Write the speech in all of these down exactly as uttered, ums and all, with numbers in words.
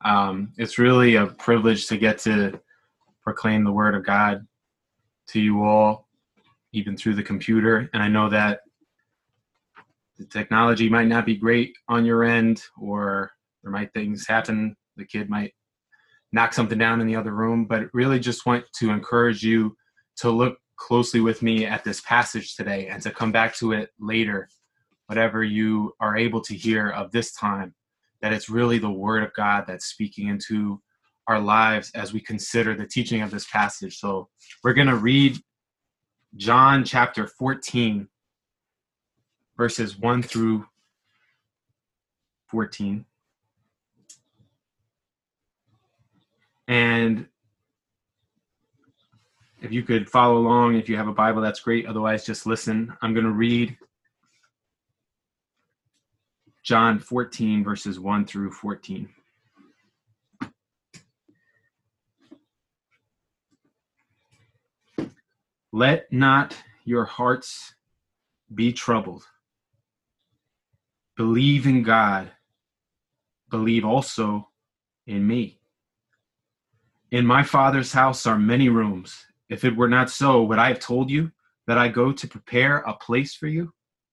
Um, it's really a privilege to get to proclaim the word of God to you all, even through the computer. And I know that the technology might not be great on your end, or there might things happen. The kid might knock something down in the other room, but really just want to encourage you to look closely with me at this passage today and to come back to it later, whatever you are able to hear of this time, that it's really the word of God that's speaking into our lives as we consider the teaching of this passage. So we're going to read John chapter fourteen, verses one through fourteen. And if you could follow along, if you have a Bible, that's great. Otherwise, just listen. I'm going to read John fourteen, verses one through fourteen. Let not your hearts be troubled. Believe in God. Believe also in me. In my Father's house are many rooms. If it were not so, would I have told you that I go to prepare a place for you?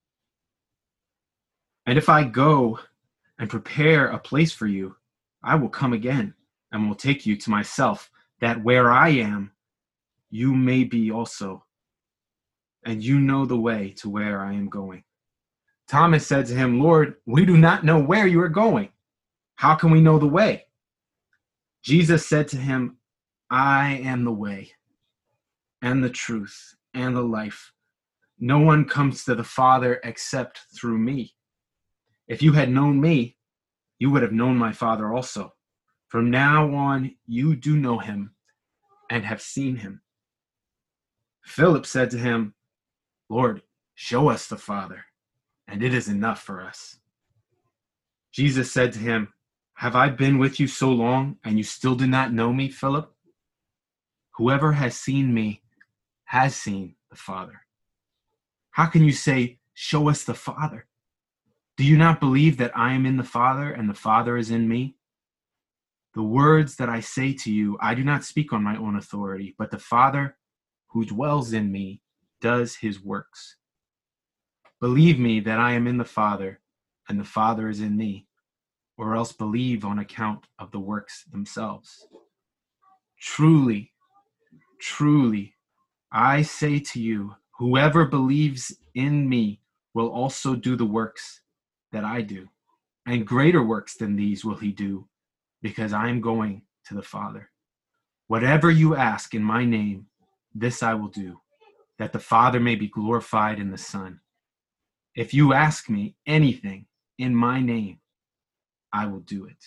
And if I go and prepare a place for you, I will come again and will take you to myself, that where I am, you may be also. And you know the way to where I am going. Thomas said to him, Lord, we do not know where you are going. How can we know the way? Jesus said to him, I am the way and the truth and the life. No one comes to the Father except through me. If you had known me, you would have known my Father also. From now on, you do know him and have seen him. Philip said to him, Lord, show us the Father, and it is enough for us. Jesus said to him, have I been with you so long, and you still do not know me, Philip? Whoever has seen me has seen the Father. How can you say, show us the Father? Do you not believe that I am in the Father, and the Father is in me? The words that I say to you, I do not speak on my own authority, but the Father who dwells in me does his works. Believe me that I am in the Father, and the Father is in me, or else believe on account of the works themselves. Truly, truly, I say to you, whoever believes in me will also do the works that I do, and greater works than these will he do, because I am going to the Father. Whatever you ask in my name, this I will do, that the Father may be glorified in the Son. If you ask me anything in my name, I will do it.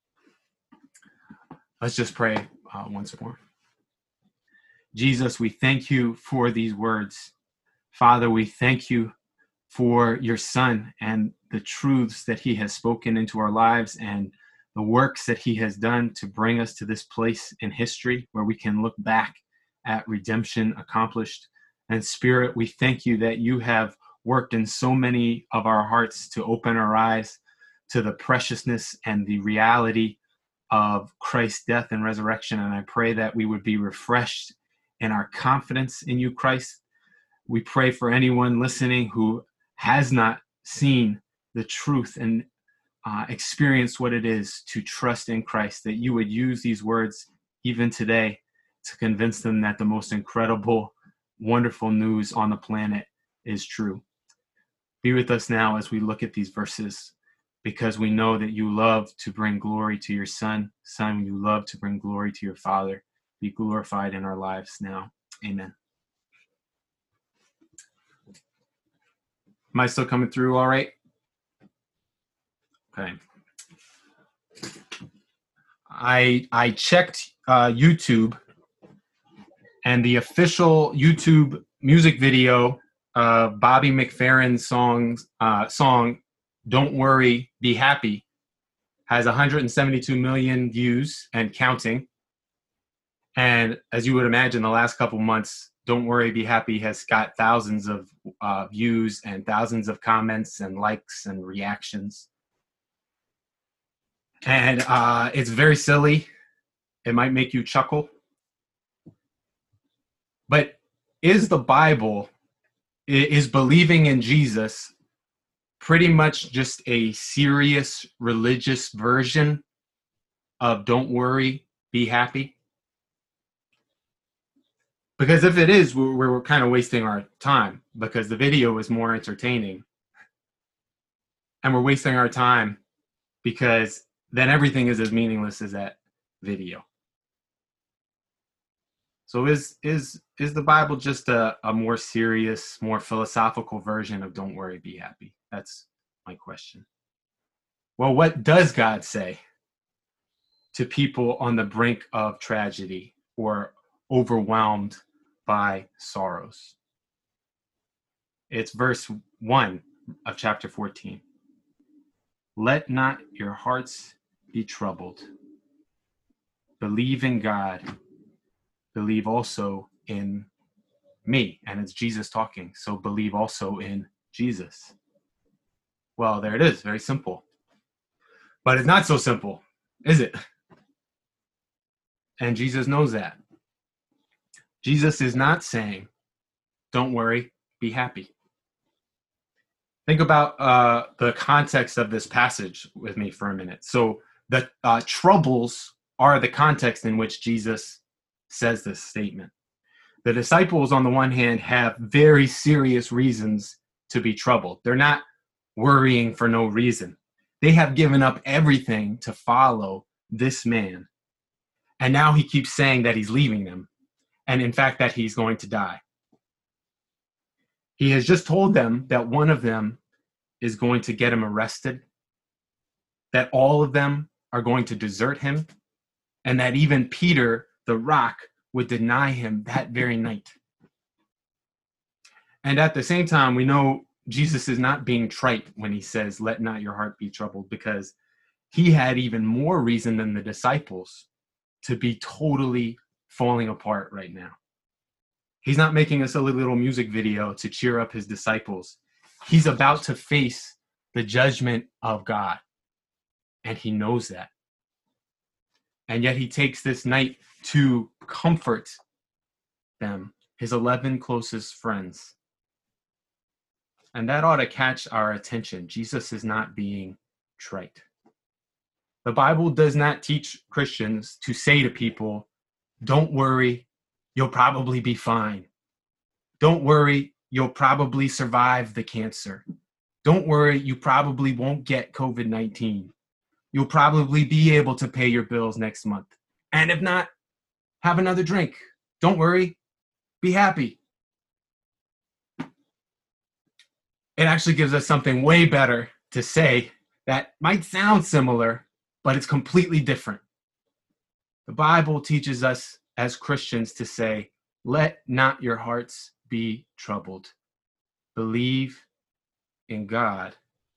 Let's just pray uh, once more. Jesus, we thank you for these words. Father, we thank you for your Son and the truths that he has spoken into our lives and the works that he has done to bring us to this place in history where we can look back at redemption accomplished. And Spirit, we thank you that you have worked in so many of our hearts to open our eyes to the preciousness and the reality of Christ's death and resurrection. And I pray that we would be refreshed in our confidence in you, Christ. We pray for anyone listening who has not seen the truth and uh, experienced what it is to trust in Christ, that you would use these words even today to convince them that the most incredible, wonderful news on the planet is true. Be with us now as we look at these verses, because we know that you love to bring glory to your Son. Son, you love to bring glory to your Father. Be glorified in our lives now. Amen. Am I still coming through all right? Okay. I I checked uh, YouTube, and the official YouTube music video of Bobby McFerrin's songs, uh, song, Don't Worry, Be Happy, has one hundred seventy-two million views and counting. And as you would imagine, the last couple months, Don't Worry, Be Happy has got thousands of uh, views and thousands of comments and likes and reactions. And uh, it's very silly. It might make you chuckle. But is the Bible, is believing in Jesus pretty much just a serious religious version of don't worry, be happy? Because if it is, we're, we're kind of wasting our time, because the video is more entertaining. And we're wasting our time because then everything is as meaningless as that video. So is is is the Bible just a, a more serious, more philosophical version of don't worry, be happy? That's my question. Well, what does God say to people on the brink of tragedy or overwhelmed by sorrows? It's verse one of chapter fourteen. Let not your hearts be troubled. Believe in God. Believe also in me. And it's Jesus talking. So believe also in Jesus. Well, there it is. Very simple. But it's not so simple, is it? And Jesus knows that. Jesus is not saying, don't worry, be happy. Think about uh, the context of this passage with me for a minute. So the uh, troubles are the context in which Jesus says this statement. The disciples, on the one hand, have very serious reasons to be troubled. They're not worrying for no reason. They have given up everything to follow this man. And now he keeps saying that he's leaving them. And in fact, that he's going to die. He has just told them that one of them is going to get him arrested, that all of them are going to desert him, and that even Peter, the rock, would deny him that very night. And at the same time, we know Jesus is not being trite when he says, let not your heart be troubled, because he had even more reason than the disciples to be totally falling apart right now. He's not making us a little music video to cheer up his disciples. He's about to face the judgment of God, and he knows that. And yet he takes this night to comfort them, his eleven closest friends. And that ought to catch our attention. Jesus is not being trite. The Bible does not teach Christians to say to people, don't worry, you'll probably be fine. Don't worry, you'll probably survive the cancer. Don't worry, you probably won't get covid nineteen. You'll probably be able to pay your bills next month. And if not, have another drink. Don't worry, be happy. It actually gives us something way better to say that might sound similar, but it's completely different. The Bible teaches us as Christians to say, let not your hearts be troubled. Believe in God.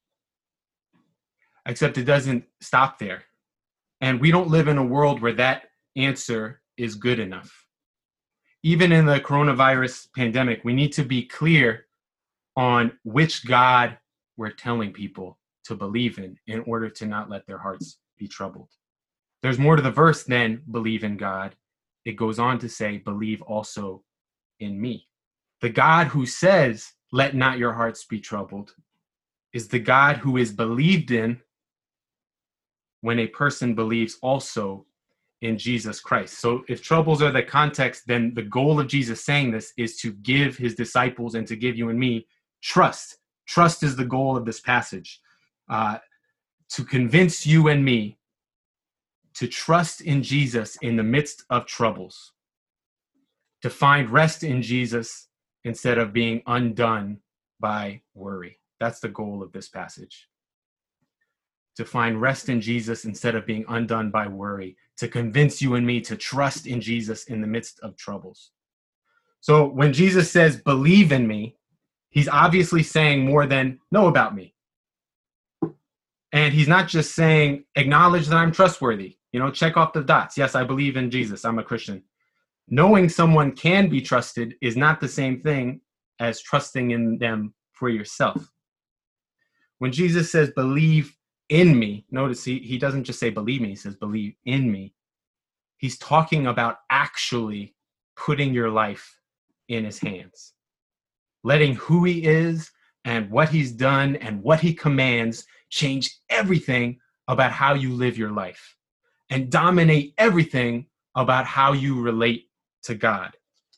Except it doesn't stop there. And we don't live in a world where that answer is good enough. Even in the coronavirus pandemic, we need to be clear on which God we're telling people to believe in in order to not let their hearts be troubled. There's more to the verse than believe in God. It goes on to say, believe also in me. The God who says, let not your hearts be troubled, is the God who is believed in when a person believes also in Jesus Christ. So if troubles are the context, then the goal of Jesus saying this is to give his disciples and to give you and me trust. Trust is the goal of this passage. Uh, to convince you and me to trust in Jesus in the midst of troubles. To find rest in Jesus instead of being undone by worry. That's the goal of this passage. To find rest in Jesus instead of being undone by worry, to convince you and me to trust in Jesus in the midst of troubles. So when Jesus says, believe in me, he's obviously saying more than know about me. And he's not just saying, acknowledge that I'm trustworthy. You know, check off the dots. Yes, I believe in Jesus. I'm a Christian. Knowing someone can be trusted is not the same thing as trusting in them for yourself. When Jesus says, believe in me. Notice he, he doesn't just say believe me, he says believe in me. He's talking about actually putting your life in his hands, letting who he is and what he's done and what he commands change everything about how you live your life and dominate everything about how you relate to God.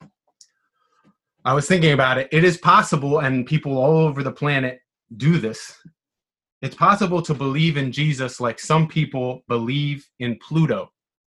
I was thinking about it. It is possible, and people all over the planet do this. It's possible to believe in Jesus like some people believe in Pluto.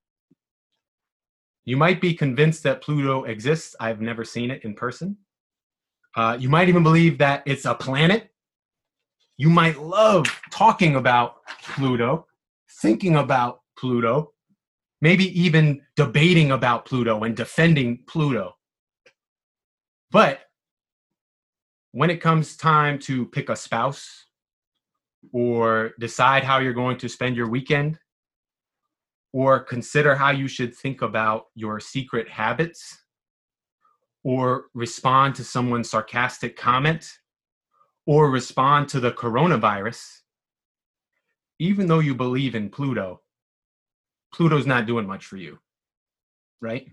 You might be convinced that Pluto exists. I've never seen it in person. Uh, you might even believe that it's a planet. You might love talking about Pluto, thinking about Pluto, maybe even debating about Pluto and defending Pluto. But when it comes time to pick a spouse or decide how you're going to spend your weekend or consider how you should think about your secret habits or respond to someone's sarcastic comment or respond to the coronavirus, even though you believe in Pluto, Pluto's not doing much for you, right?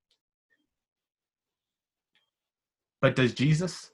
But does Jesus?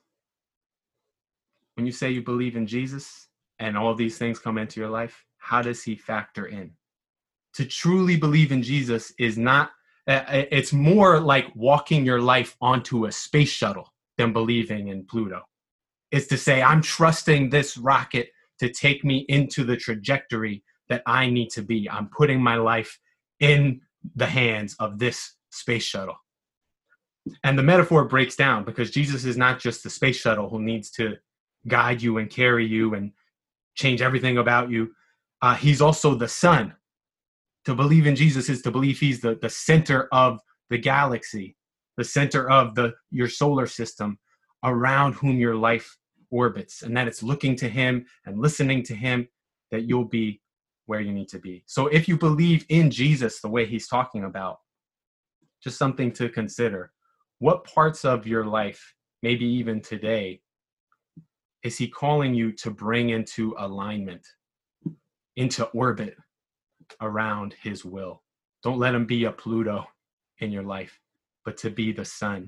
When you say you believe in Jesus and all these things come into your life, how does he factor in? To truly believe in Jesus is not, it's more like walking your life onto a space shuttle than believing in Pluto. It's to say, I'm trusting this rocket to take me into the trajectory that I need to be. I'm putting my life in the hands of this space shuttle. And the metaphor breaks down because Jesus is not just the space shuttle who needs to guide you and carry you and change everything about you. Uh, he's also the sun. To believe in Jesus is to believe he's the, the center of the galaxy, the center of the your solar system around whom your life orbits, and that it's looking to him and listening to him that you'll be where you need to be. So if you believe in Jesus the way he's talking about, just something to consider. What parts of your life, maybe even today, is he calling you to bring into alignment, into orbit around his will? Don't let him be a Pluto in your life, but to be the sun.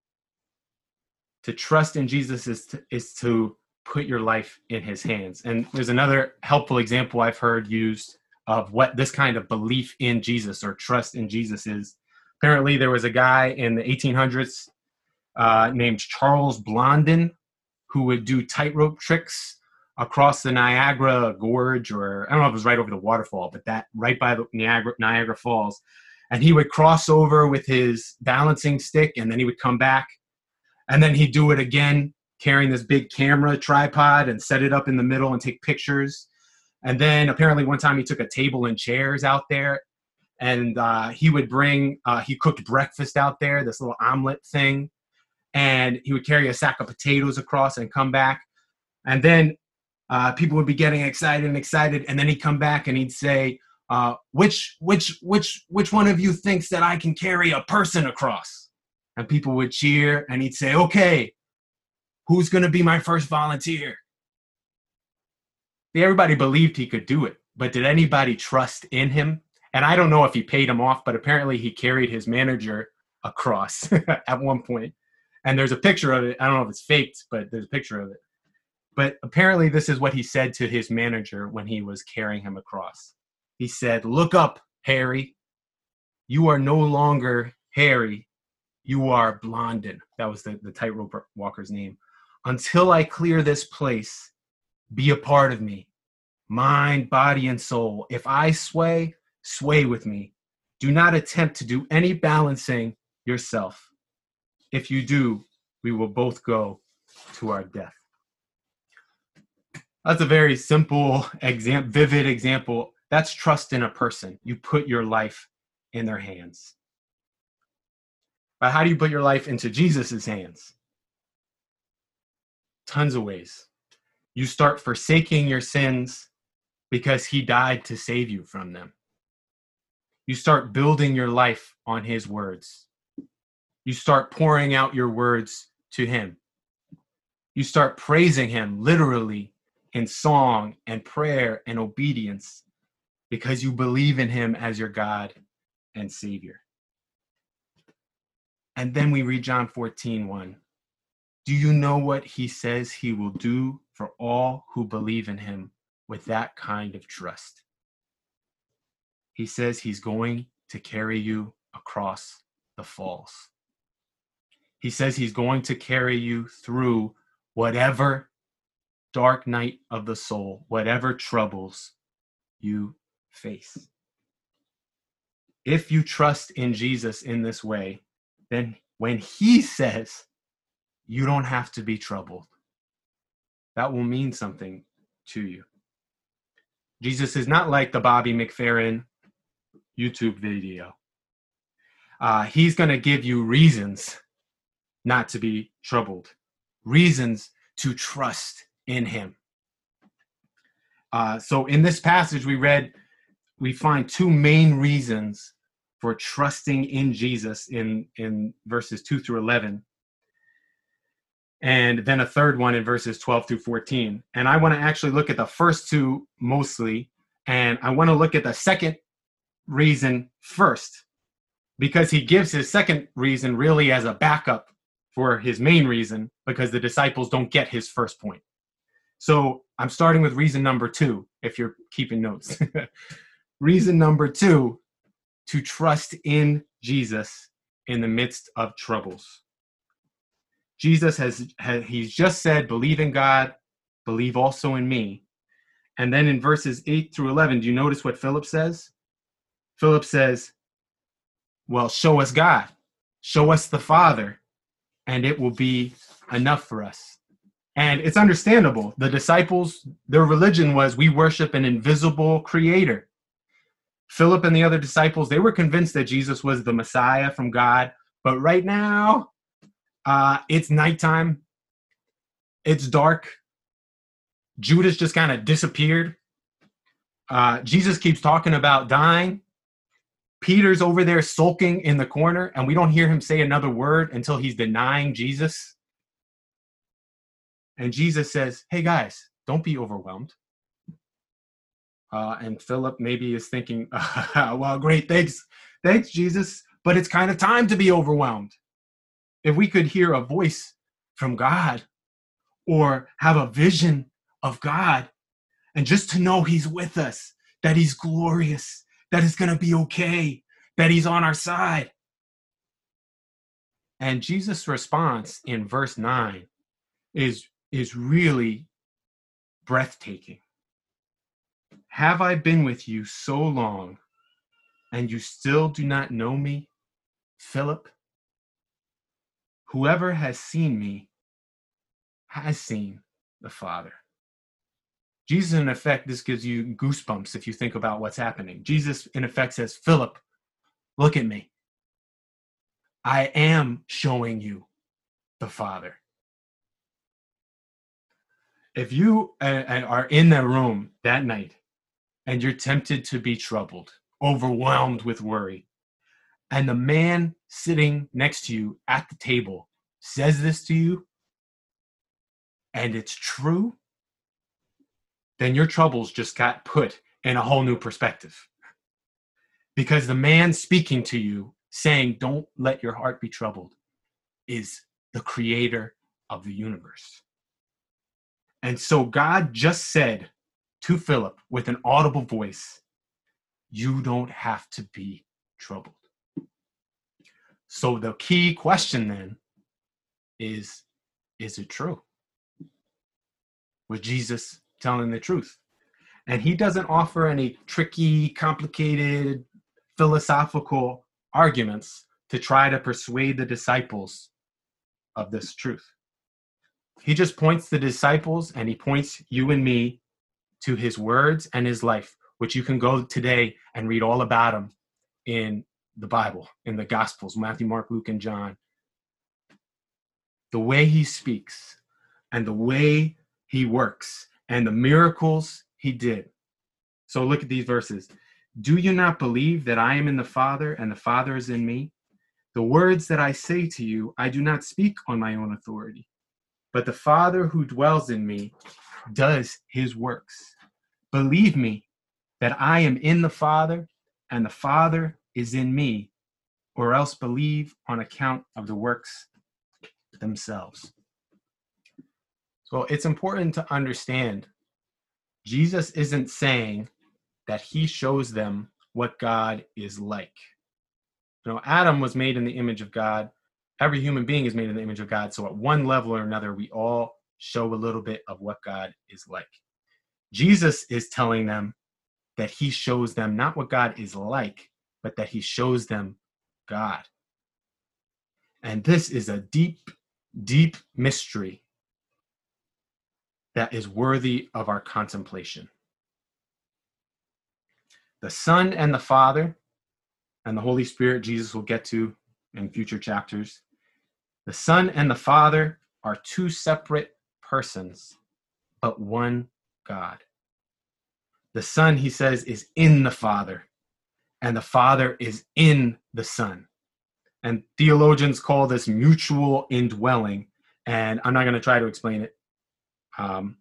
To trust in Jesus is to, is to put your life in his hands. And there's another helpful example I've heard used of what this kind of belief in Jesus or trust in Jesus is. Apparently, there was a guy in the eighteen hundreds uh, named Charles Blondin who would do tightrope tricks across the Niagara Gorge, or I don't know if it was right over the waterfall, but that right by the Niagara, Niagara Falls. And he would cross over with his balancing stick, and then he would come back, and then he'd do it again, carrying this big camera tripod and set it up in the middle and take pictures. And then apparently one time he took a table and chairs out there, and uh, he would bring, uh, he cooked breakfast out there, this little omelet thing, and he would carry a sack of potatoes across and come back. And then uh, people would be getting excited and excited, and then he'd come back and he'd say, uh, which, which, which, which one of you thinks that I can carry a person across? And people would cheer, and he'd say, okay, who's going to be my first volunteer? Everybody believed he could do it, but did anybody trust in him? And I don't know if he paid him off, but apparently he carried his manager across at one point. And there's a picture of it. I don't know if it's faked, but there's a picture of it. But apparently this is what he said to his manager when he was carrying him across. He said, look up, Harry. You are no longer Harry. You are Blondin. That was the, the tightrope walker's name. Until I clear this place, be a part of me. Mind, body, and soul. If I sway, sway with me. Do not attempt to do any balancing yourself. If you do, we will both go to our death. That's a very simple, exam- vivid example. That's trust in a person. You put your life in their hands. But how do you put your life into Jesus's hands? Tons of ways. You start forsaking your sins because he died to save you from them. You start building your life on his words. You start pouring out your words to him. You start praising him literally in song and prayer and obedience because you believe in him as your God and Savior. And then we read John fourteen one. Do you know what he says he will do for all who believe in him with that kind of trust? He says he's going to carry you across the falls. He says he's going to carry you through whatever dark night of the soul, whatever troubles you face. If you trust in Jesus in this way, then when he says you don't have to be troubled, that will mean something to you. Jesus is not like the Bobby McFerrin YouTube video. Uh, he's going to give you reasons not to be troubled, reasons to trust in him. Uh, so in this passage we read, we find two main reasons for trusting in Jesus in, in verses two through eleven. And then a third one in verses twelve through fourteen. And I want to actually look at the first two mostly, and I want to look at the second reason first, because he gives his second reason really as a backup for his main reason, because the disciples don't get his first point. So I'm starting with reason number two, if you're keeping notes. Reason number two, to trust in Jesus in the midst of troubles. Jesus has, has he's just said, believe in God, believe also in me. And then in verses eight through eleven, do you notice what Philip says? Philip says, well, show us God, show us the Father, and it will be enough for us. And it's understandable. The disciples, their religion was, we worship an invisible creator. Philip and the other disciples, they were convinced that Jesus was the Messiah from God. But right now, uh, it's nighttime. It's dark. Judas just kind of disappeared. Uh, Jesus keeps talking about dying. Peter's over there sulking in the corner, and we don't hear him say another word until he's denying Jesus. And Jesus says, hey guys, don't be overwhelmed. Uh, and Philip maybe is thinking, well, great, thanks, thanks, Jesus, but it's kind of time to be overwhelmed. If we could hear a voice from God or have a vision of God, and just to know he's with us, that he's glorious, that it's going to be okay, that he's on our side. And Jesus' response in verse nine is, is really breathtaking. Have I been with you so long, and you still do not know me, Philip? Whoever has seen me has seen the Father. Jesus, in effect, this gives you goosebumps if you think about what's happening. Jesus, in effect, says, Philip, look at me. I am showing you the Father. If you uh, are in that room that night and you're tempted to be troubled, overwhelmed with worry, and the man sitting next to you at the table says this to you, and it's true, then your troubles just got put in a whole new perspective. Because the man speaking to you, saying, don't let your heart be troubled, is the creator of the universe. And so God just said to Philip with an audible voice, you don't have to be troubled. So the key question then is, is it true? Was Jesus telling the truth? And he doesn't offer any tricky, complicated, philosophical arguments to try to persuade the disciples of this truth. He just points the disciples, and he points you and me to his words and his life, which you can go today and read all about him in the Bible, in the Gospels, Matthew, Mark, Luke, and John. The way he speaks and the way he works and the miracles he did. So look at these verses. Do you not believe that I am in the Father and the Father is in me? The words that I say to you, I do not speak on my own authority, but the Father who dwells in me does his works. Believe me that I am in the Father and the Father is in me, or else believe on account of the works themselves. So it's important to understand Jesus isn't saying that he shows them what God is like. You know, Adam was made in the image of God. Every human being is made in the image of God. So at one level or another, we all show a little bit of what God is like. Jesus is telling them that he shows them not what God is like, but that he shows them God. And this is a deep, deep mystery that is worthy of our contemplation. The Son and the Father and the Holy Spirit, Jesus will get to in future chapters. The Son and the Father are two separate persons, but one God. The Son, he says, is in the Father, and the Father is in the Son. And theologians call this mutual indwelling, and I'm not going to try to explain it. Um,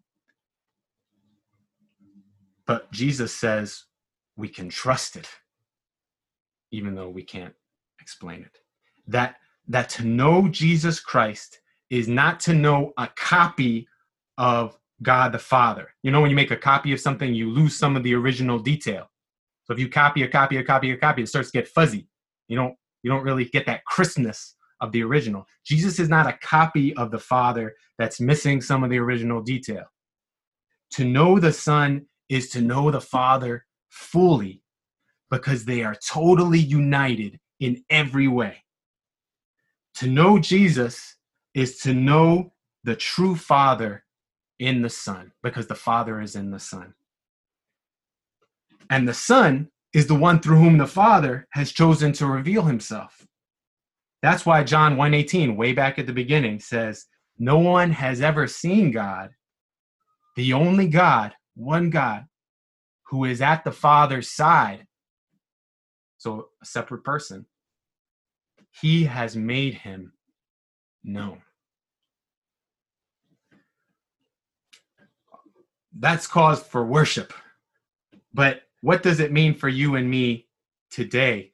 but Jesus says we can trust it, even though we can't explain it. That, that to know Jesus Christ is not to know a copy of God the Father. You know, when you make a copy of something, you lose some of the original detail. So if you copy a copy, a copy, a copy, it starts to get fuzzy. You don't, you don't really get that crispness of the original. Jesus is not a copy of the Father that's missing some of the original detail. To know the Son is to know the Father fully, because they are totally united in every way. To know Jesus is to know the true Father in the Son, because the Father is in the Son. And the Son is the one through whom the Father has chosen to reveal himself. That's why John one eighteen, way back at the beginning, says, no one has ever seen God, the only God, one God, who is at the Father's side. So a separate person. He has made him known. That's cause for worship. But what does it mean for you and me today?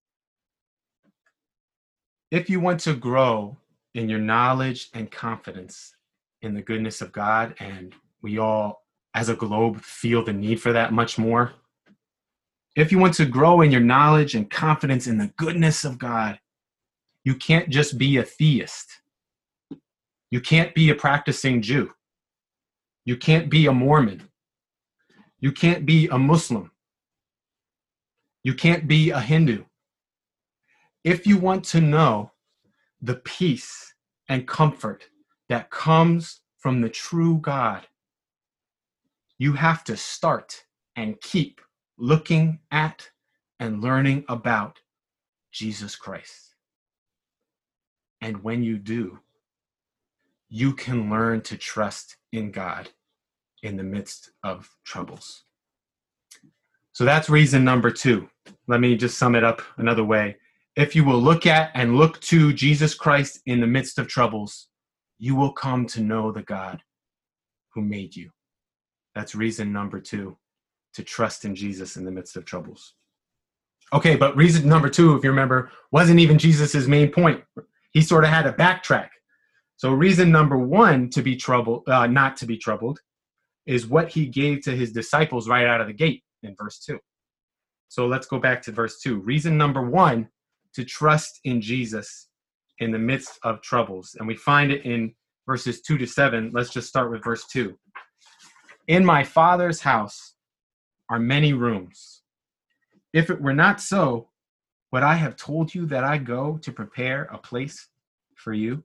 If you want to grow in your knowledge and confidence in the goodness of God, and we all, as a globe, feel the need for that much more. If you want to grow in your knowledge and confidence in the goodness of God, you can't just be a theist. You can't be a practicing Jew. You can't be a Mormon. You can't be a Muslim. You can't be a Hindu. If you want to know the peace and comfort that comes from the true God, you have to start and keep looking at and learning about Jesus Christ. And when you do, you can learn to trust in God in the midst of troubles. So that's reason number two. Let me just sum it up another way. If you will look at and look to Jesus Christ in the midst of troubles, you will come to know the God who made you. That's reason number two, to trust in Jesus in the midst of troubles. Okay, but reason number two, if you remember, wasn't even Jesus's main point. He sort of had to backtrack. So reason number one to be troubled, uh, not to be troubled, is what he gave to his disciples right out of the gate in verse two. So let's go back to verse two. Reason number one, to trust in Jesus in the midst of troubles. And we find it in verses two to seven. Let's just start with verse two. In my Father's house are many rooms. If it were not so, would I have told you that I go to prepare a place for you?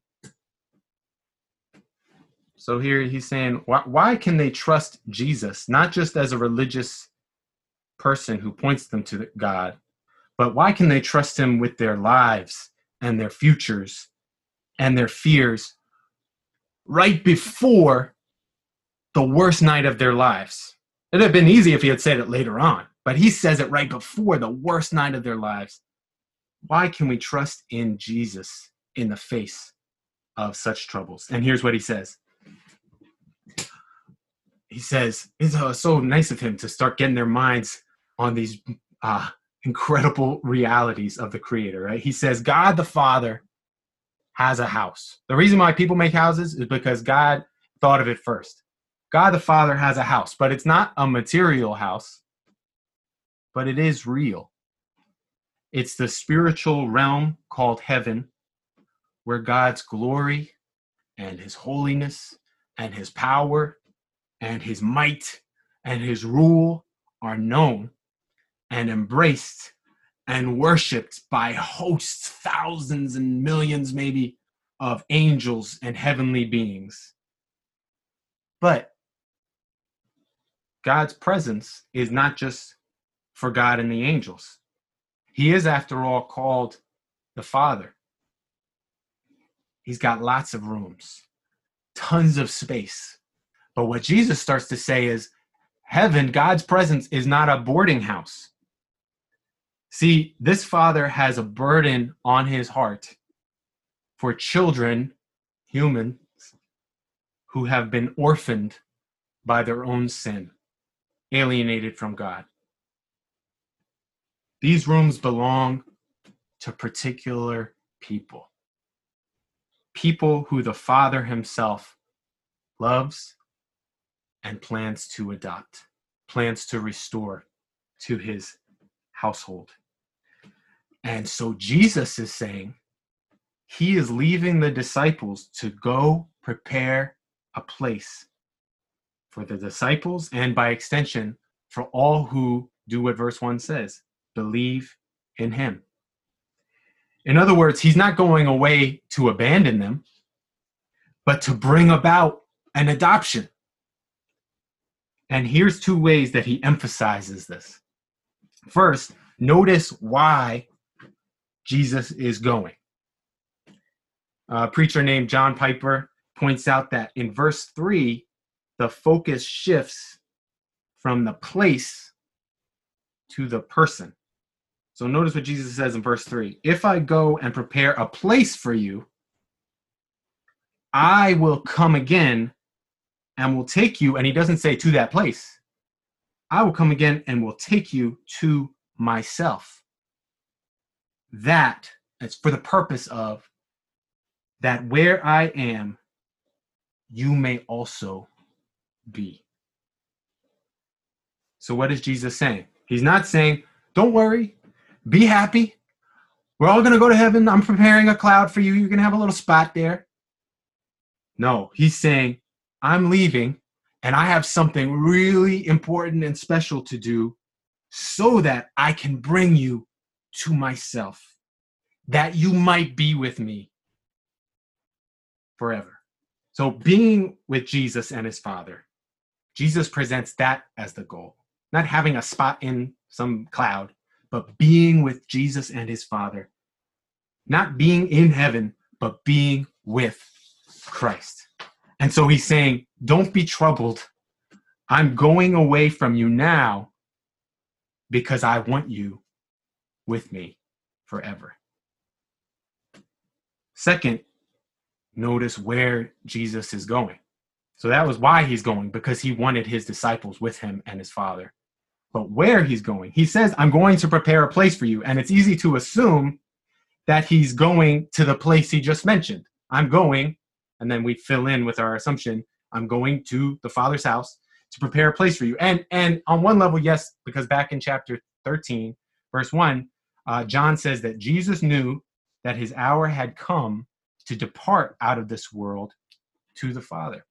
So here he's saying, why, why can they trust Jesus, not just as a religious person who points them to God, but why can they trust him with their lives and their futures and their fears right before the worst night of their lives? It'd have been easy if he had said it later on, but he says it right before the worst night of their lives. Why can we trust in Jesus in the face of such troubles? And here's what he says. he says, it's uh, so nice of him to start getting their minds on these uh, incredible realities of the Creator, right? He says, God the Father has a house. The reason why people make houses is because God thought of it first. God the Father has a house, but it's not a material house, but it is real. It's the spiritual realm called heaven, where God's glory and his holiness and his power and his might and his rule are known and embraced and worshipped by hosts, thousands and millions maybe, of angels and heavenly beings. But God's presence is not just for God and the angels. He is, after all, called the Father. He's got lots of rooms, tons of space. But what Jesus starts to say is, heaven, God's presence, is not a boarding house. See, this Father has a burden on his heart for children, humans, who have been orphaned by their own sin, alienated from God. These rooms belong to particular people. People who the Father himself loves and plans to adopt, plans to restore to his household. And so Jesus is saying he is leaving the disciples to go prepare a place for the disciples and, by extension, for all who do what verse one says, believe in him. In other words, he's not going away to abandon them, but to bring about an adoption. And here's two ways that he emphasizes this. First, notice why Jesus is going. A preacher named John Piper points out that in verse three, the focus shifts from the place to the person. So notice what Jesus says in verse three. If I go and prepare a place for you, I will come again and will take you, and he doesn't say to that place. I will come again and will take you to myself. That is for the purpose of that where I am, you may also be. So what is Jesus saying? He's not saying, don't worry, be happy. We're all going to go to heaven. I'm preparing a cloud for you. You're going to have a little spot there. No, he's saying, I'm leaving and I have something really important and special to do so that I can bring you to myself, that you might be with me forever. So being with Jesus and his Father, Jesus presents that as the goal, not having a spot in some cloud, but being with Jesus and his Father, not being in heaven, but being with Christ. And so he's saying, don't be troubled. I'm going away from you now because I want you with me forever. Second, notice where Jesus is going. So that was why he's going, because he wanted his disciples with him and his Father. But where he's going, he says, I'm going to prepare a place for you. And it's easy to assume that he's going to the place he just mentioned. I'm going, and then we fill in with our assumption, I'm going to the Father's house to prepare a place for you. And, and on one level, yes, because back in chapter thirteen, verse one, uh, John says that Jesus knew that his hour had come to depart out of this world to the Father.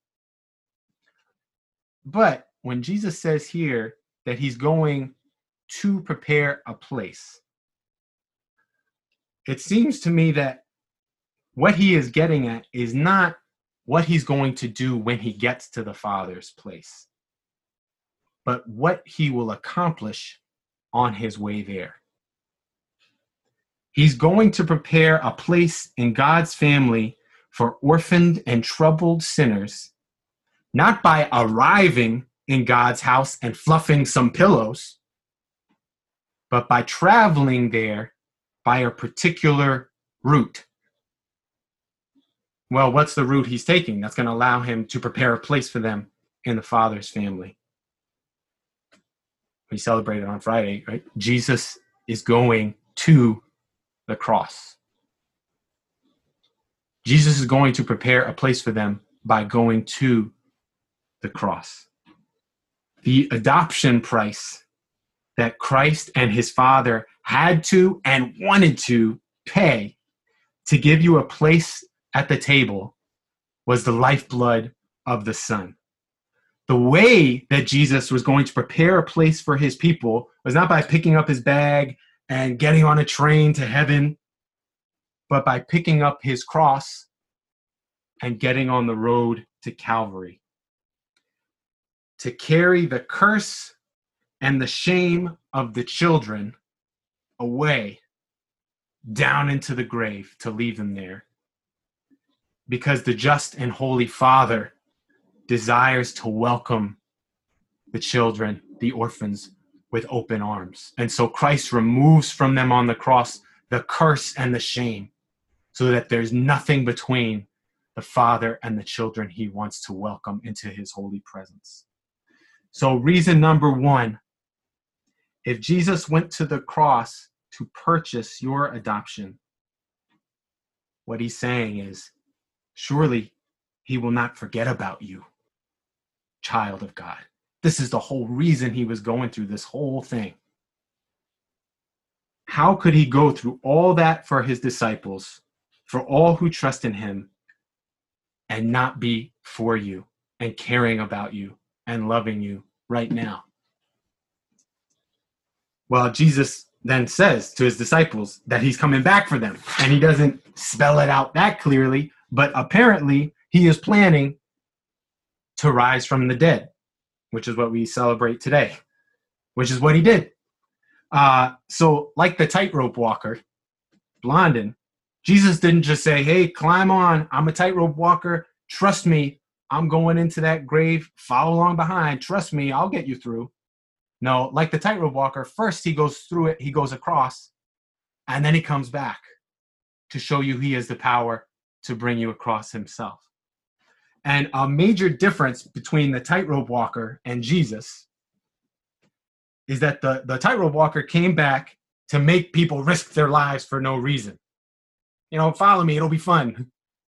But when Jesus says here that he's going to prepare a place, it seems to me that what he is getting at is not what he's going to do when he gets to the Father's place, but what he will accomplish on his way there. He's going to prepare a place in God's family for orphaned and troubled sinners, not by arriving in God's house and fluffing some pillows, but by traveling there by a particular route. Well, what's the route he's taking that's going to allow him to prepare a place for them in the Father's family. We celebrated on Friday, right? Jesus is going to the cross. Jesus is going to prepare a place for them by going to the cross. The adoption price that Christ and his Father had to and wanted to pay to give you a place at the table was the lifeblood of the Son. The way that Jesus was going to prepare a place for his people was not by picking up his bag and getting on a train to heaven, but by picking up his cross and getting on the road to Calvary. To carry the curse and the shame of the children away down into the grave, to leave them there. Because the just and holy Father desires to welcome the children, the orphans, with open arms. And so Christ removes from them on the cross the curse and the shame, so that there's nothing between the Father and the children he wants to welcome into his holy presence. So reason number one, if Jesus went to the cross to purchase your adoption, what he's saying is, surely he will not forget about you, child of God. This is the whole reason he was going through this whole thing. How could he go through all that for his disciples, for all who trust in him, and not be for you and caring about you and loving you right now? Well, Jesus then says to his disciples that he's coming back for them, and he doesn't spell it out that clearly, but apparently he is planning to rise from the dead, which is what we celebrate today, which is what he did. Uh, so like the tightrope walker, Blondin, Jesus didn't just say, hey, climb on, I'm a tightrope walker, trust me, I'm going into that grave, follow along behind, trust me, I'll get you through. No, like the tightrope walker, first he goes through it, he goes across, and then he comes back to show you he has the power to bring you across himself. And a major difference between the tightrope walker and Jesus is that the, the tightrope walker came back to make people risk their lives for no reason. You know, follow me, it'll be fun.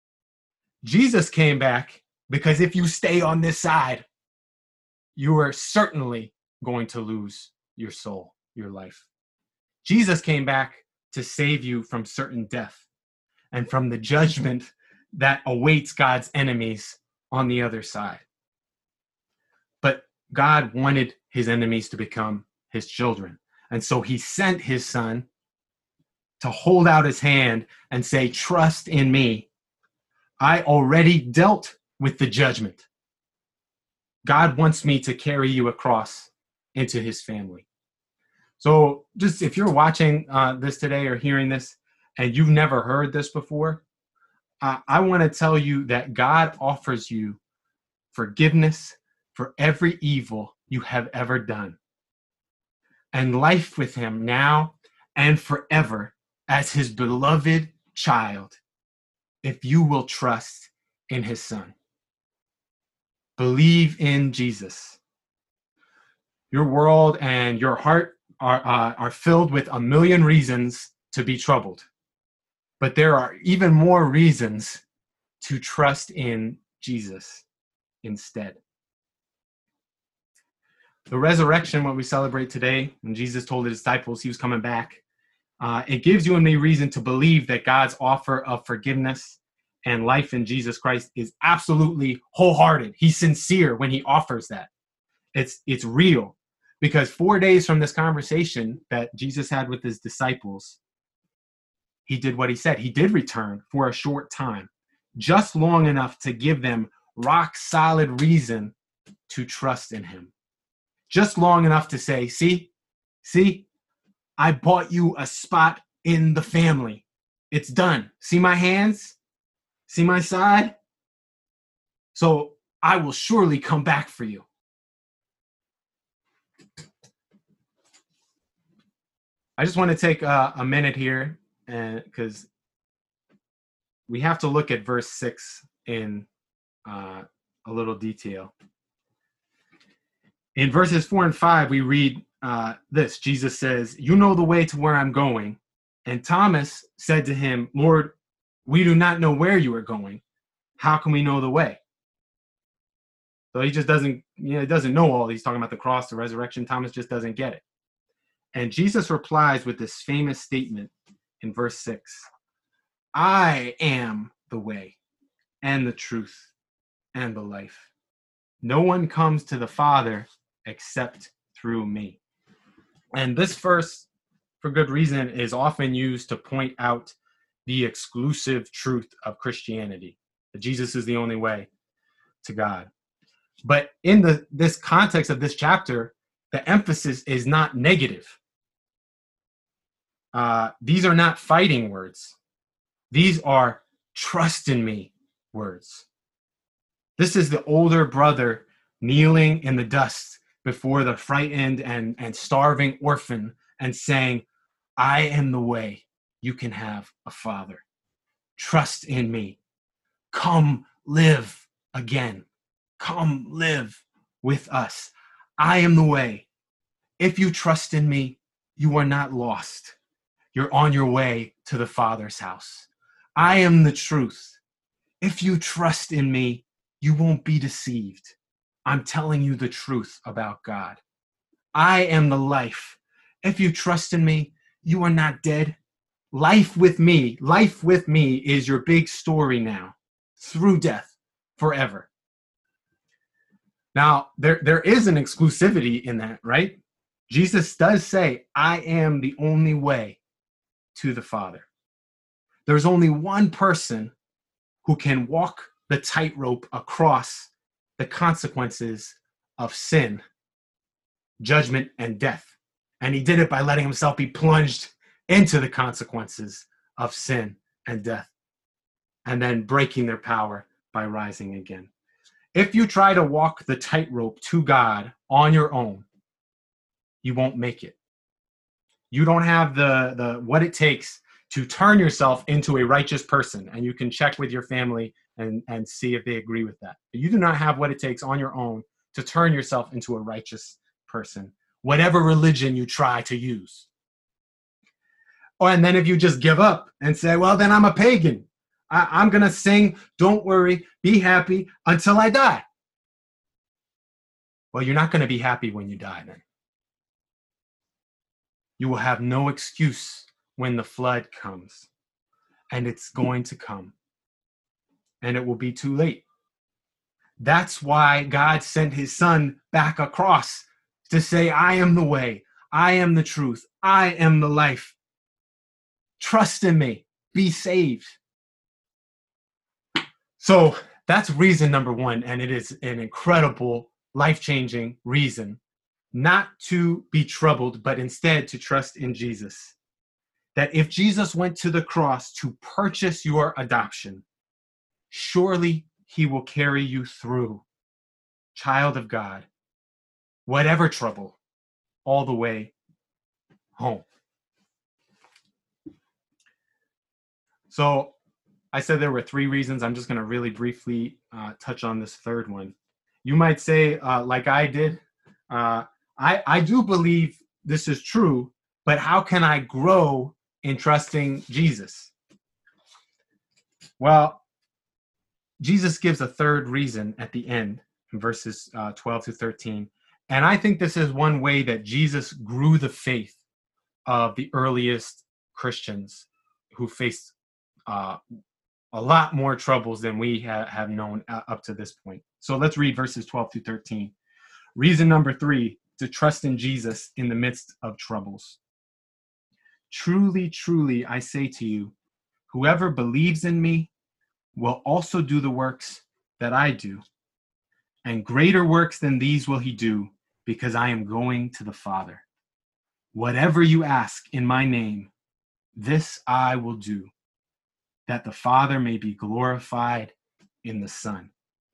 Jesus came back because if you stay on this side, you are certainly going to lose your soul, your life. Jesus came back to save you from certain death and from the judgment that awaits God's enemies on the other side. But God wanted his enemies to become his children. And so he sent his son to hold out his hand and say, trust in me. I already dealt with the judgment. God wants me to carry you across into his family. So just if you're watching uh, this today or hearing this and you've never heard this before, uh, I want to tell you that God offers you forgiveness for every evil you have ever done, and life with him now and forever as his beloved child, if you will trust in his son. Believe in Jesus. Your world and your heart are, uh, are filled with a million reasons to be troubled, but there are even more reasons to trust in Jesus instead. The resurrection, what we celebrate today, when Jesus told his disciples he was coming back, uh, it gives you and me reason to believe that God's offer of forgiveness and life in Jesus Christ is absolutely wholehearted. He's sincere when he offers that. It's, it's real, because four days from this conversation that Jesus had with his disciples, he did what he said. He did return for a short time, just long enough to give them rock solid reason to trust in him. Just long enough to say, see, see, I bought you a spot in the family. It's done. See my hands? See my side? So I will surely come back for you. I just want to take uh, a minute here, and because we have to look at verse six in uh, a little detail. In verses four and five, we read uh, this. Jesus says, "You know the way to where I'm going." And Thomas said to him, "Lord, we do not know where you are going. How can we know the way?" So he just doesn't, you know, he doesn't know all. He's talking about the cross, the resurrection. Thomas just doesn't get it. And Jesus replies with this famous statement in verse six. "I am the way and the truth and the life. No one comes to the Father except through me." And this verse, for good reason, is often used to point out the exclusive truth of Christianity, that Jesus is the only way to God. But in the this context of this chapter, the emphasis is not negative. Uh, these are not fighting words. These are trust in me words. This is the older brother kneeling in the dust before the frightened and, and starving orphan and saying, "I am the way you can have a father. Trust in me. Come live again. Come live with us. I am the way. If you trust in me, you are not lost. You're on your way to the Father's house. I am the truth. If you trust in me, you won't be deceived. I'm telling you the truth about God. I am the life. If you trust in me, you are not dead. Life with me, life with me is your big story now, through death, forever." Now, there, there is an exclusivity in that, right? Jesus does say, "I am the only way to the Father." There's only one person who can walk the tightrope across the consequences of sin, judgment, and death. And he did it by letting himself be plunged into the consequences of sin and death, and then breaking their power by rising again. If you try to walk the tightrope to God on your own, you won't make it. You don't have the, the what it takes to turn yourself into a righteous person, and you can check with your family and, and see if they agree with that. But you do not have what it takes on your own to turn yourself into a righteous person, whatever religion you try to use. Oh, and then if you just give up and say, "Well, then I'm a pagan. I, I'm going to sing, 'Don't worry, be happy,' until I die." Well, you're not going to be happy when you die then. You will have no excuse when the flood comes. And it's going to come. And it will be too late. That's why God sent his son back across to say, "I am the way. I am the truth. I am the life. Trust in me. Be saved." So that's reason number one. And it is an incredible, life-changing reason not to be troubled, but instead to trust in Jesus. That if Jesus went to the cross to purchase your adoption, surely he will carry you through, child of God, whatever trouble, all the way home. So I said there were three reasons. I'm just going to really briefly uh, touch on this third one. You might say, uh, like I did, uh, I, I do believe this is true, but how can I grow in trusting Jesus? Well, Jesus gives a third reason at the end, in verses uh, twelve to thirteen. And I think this is one way that Jesus grew the faith of the earliest Christians who faced uh, a lot more troubles than we ha- have known uh, up to this point. So let's read verses twelve to thirteen. Reason number three, to trust in Jesus in the midst of troubles. "Truly, truly, I say to you, whoever believes in me will also do the works that I do. And greater works than these will he do, because I am going to the Father. Whatever you ask in my name, this I will do, that the Father may be glorified in the Son."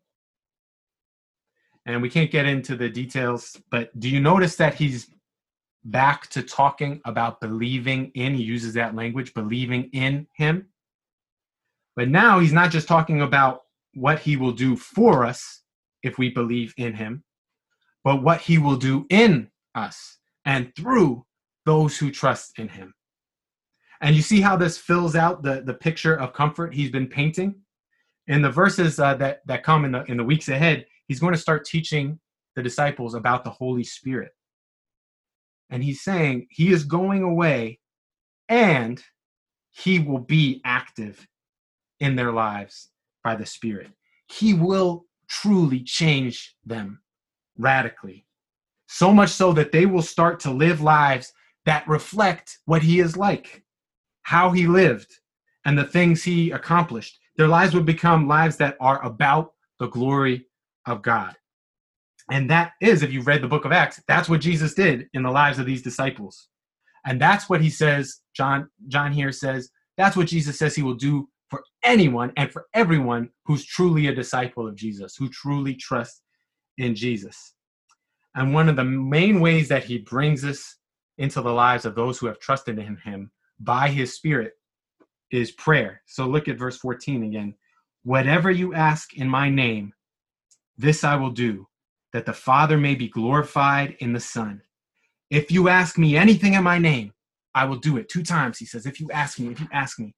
And we can't get into the details, but do you notice that he's back to talking about believing in? He uses that language, believing in him. But now he's not just talking about what he will do for us if we believe in him, but what he will do in us and through those who trust in him. And you see how this fills out the, the picture of comfort he's been painting? In the verses uh, that, that come in the, in the weeks ahead, he's going to start teaching the disciples about the Holy Spirit. And he's saying he is going away and he will be active in their lives by the Spirit. He will truly change them radically. So much so that they will start to live lives that reflect what he is like, how he lived, and the things he accomplished. Their lives would become lives that are about the glory of God. And that is, if you've read the book of Acts, that's what Jesus did in the lives of these disciples. And that's what he says, John, John here says, that's what Jesus says he will do for anyone and for everyone who's truly a disciple of Jesus, who truly trusts in Jesus. And one of the main ways that he brings us into the lives of those who have trusted in him by his Spirit is prayer. So look at verse fourteen again. Whatever you ask in my name, this I will do, that the Father may be glorified in the Son. If you ask me anything in my name, I will do it. Two times he says, if you ask me, if you ask me.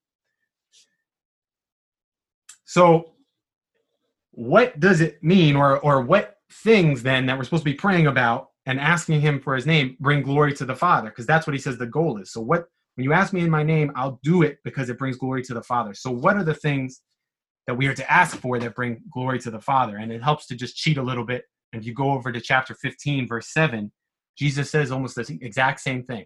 So what does it mean, or, or what things then that we're supposed to be praying about and asking him for his name bring glory to the Father? Because that's what he says the goal is. So what, when you ask me in my name, I'll do it because it brings glory to the Father. So what are the things that we are to ask for that bring glory to the Father? And it helps to just cheat a little bit. And if you go over to chapter fifteen, verse seven, Jesus says almost the exact same thing.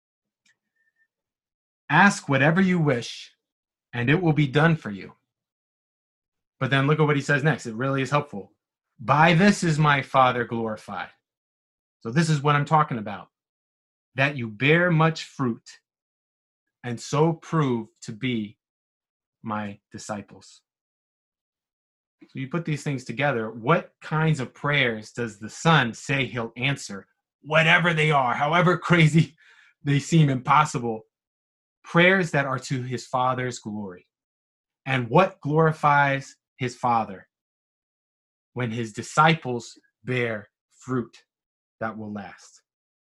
Ask whatever you wish, and it will be done for you. But then look at what he says next. It really is helpful. By this is my Father glorified. So this is what I'm talking about. That you bear much fruit, and so prove to be my disciples. So you put these things together. What kinds of prayers does the Son say he'll answer? Whatever they are, however crazy they seem impossible. Prayers that are to his Father's glory. And what glorifies his Father? When his disciples bear fruit that will last.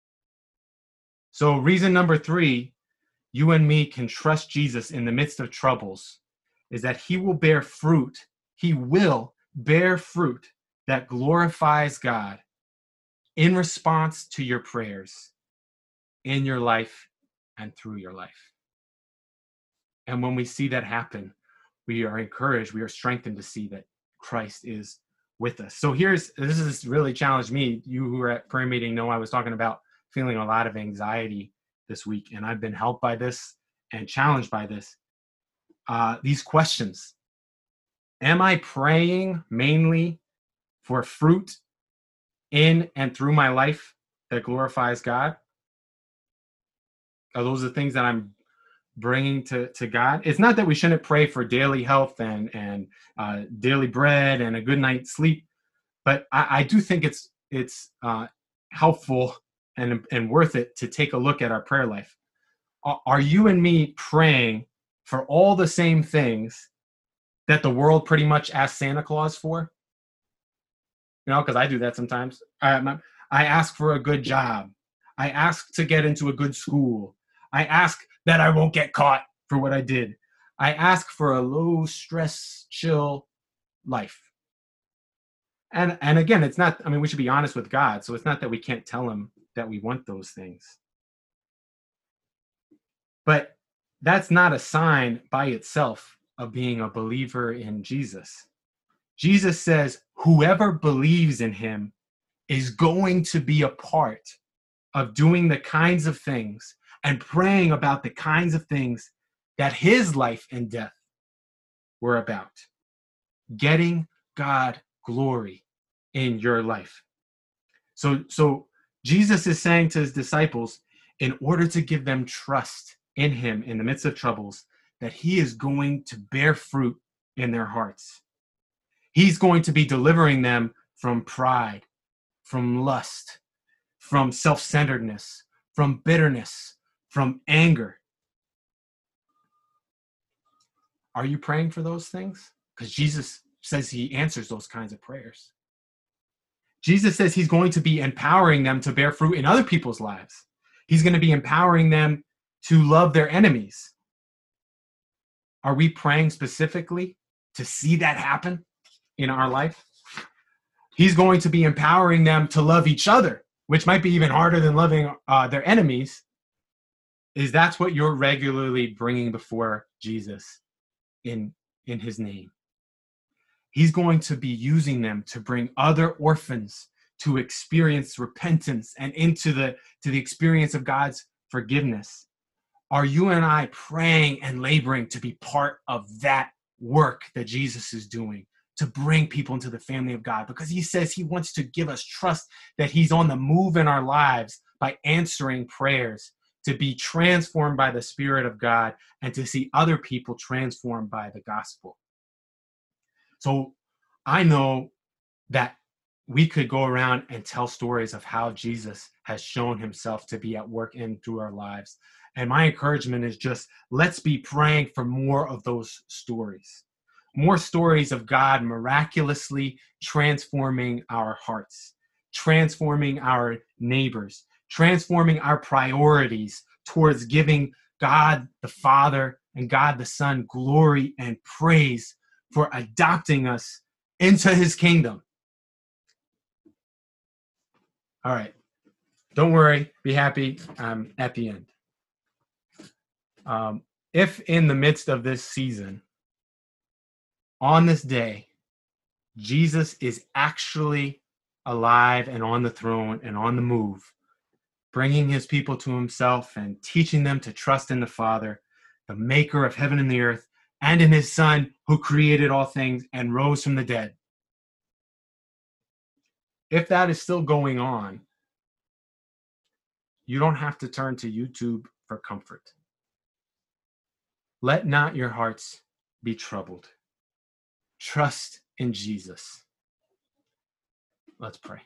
So reason number three, you and me can trust Jesus in the midst of troubles, is that he will bear fruit. He will bear fruit that glorifies God in response to your prayers, in your life and through your life. And when we see that happen, we are encouraged, we are strengthened to see that Christ is with us. So here's, this has really challenged me. You who were at prayer meeting know I was talking about feeling a lot of anxiety this week, and I've been helped by this and challenged by this. Uh, these questions. Am I praying mainly for fruit in and through my life that glorifies God? Are those the things that I'm bringing to, to God? It's not that we shouldn't pray for daily health and, and uh, daily bread and a good night's sleep, but I, I do think it's it's uh, helpful and, and worth it to take a look at our prayer life. Are, are you and me praying for all the same things that the world pretty much asks Santa Claus for? You know, because I do that sometimes. I, I ask for a good job. I ask to get into a good school. I ask that I won't get caught for what I did. I ask for a low stress, chill life. And and again, it's not, I mean, we should be honest with God. So it's not that we can't tell him that we want those things. But that's not a sign by itself of being a believer in Jesus. Jesus says, whoever believes in him is going to be a part of doing the kinds of things and praying about the kinds of things that his life and death were about. Getting God glory in your life. So, so Jesus is saying to his disciples, in order to give them trust in him in the midst of troubles, that he is going to bear fruit in their hearts. He's going to be delivering them from pride, from lust, from self-centeredness, from bitterness, from anger. Are you praying for those things? Because Jesus says he answers those kinds of prayers. Jesus says he's going to be empowering them to bear fruit in other people's lives. He's going to be empowering them to love their enemies. Are we praying specifically to see that happen in our life? He's going to be empowering them to love each other, which might be even harder than loving uh, their enemies. Is that's what you're regularly bringing before Jesus in, in his name? He's going to be using them to bring other orphans to experience repentance and into the, to the experience of God's forgiveness. Are you and I praying and laboring to be part of that work that Jesus is doing, to bring people into the family of God? Because he says he wants to give us trust that he's on the move in our lives by answering prayers, to be transformed by the Spirit of God, and to see other people transformed by the gospel. So I know that we could go around and tell stories of how Jesus has shown himself to be at work in through our lives. And my encouragement is just, let's be praying for more of those stories. More stories of God miraculously transforming our hearts, transforming our neighbors, transforming our priorities towards giving God the Father and God the Son glory and praise for adopting us into his kingdom. All right. Don't worry. Be happy. I'm at the end. Um, if in the midst of this season, on this day, Jesus is actually alive and on the throne and on the move, bringing his people to himself and teaching them to trust in the Father, the maker of heaven and the earth, and in his Son who created all things and rose from the dead. If that is still going on, you don't have to turn to YouTube for comfort. Let not your hearts be troubled. Trust in Jesus. Let's pray.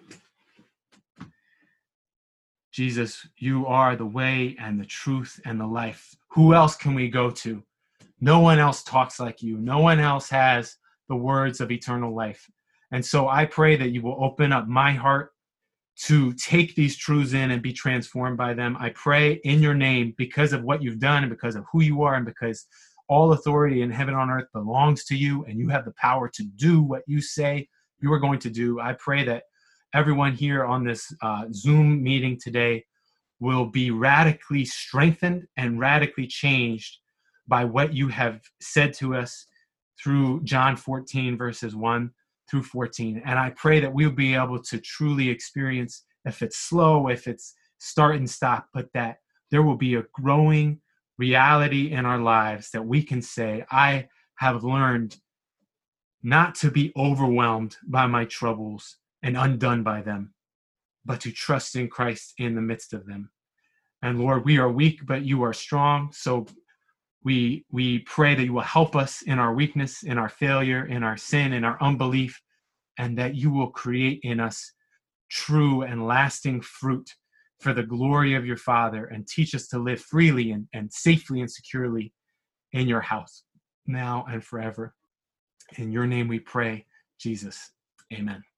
Jesus, you are the way and the truth and the life. Who else can we go to? No one else talks like you. No one else has the words of eternal life. And so I pray that you will open up my heart to take these truths in and be transformed by them. I pray in your name, because of what you've done and because of who you are and because all authority in heaven and on earth belongs to you and you have the power to do what you say you are going to do. I pray that everyone here on this uh, Zoom meeting today will be radically strengthened and radically changed by what you have said to us through John fourteen, verses one through fourteen. And I pray that we'll be able to truly experience, if it's slow, if it's start and stop, but that there will be a growing reality in our lives that we can say, I have learned not to be overwhelmed by my troubles and undone by them, but to trust in Christ in the midst of them. And Lord, we are weak, but you are strong. So we, we pray that you will help us in our weakness, in our failure, in our sin, in our unbelief, and that you will create in us true and lasting fruit for the glory of your Father, and teach us to live freely and, and safely and securely in your house, now and forever. In your name we pray, Jesus. Amen.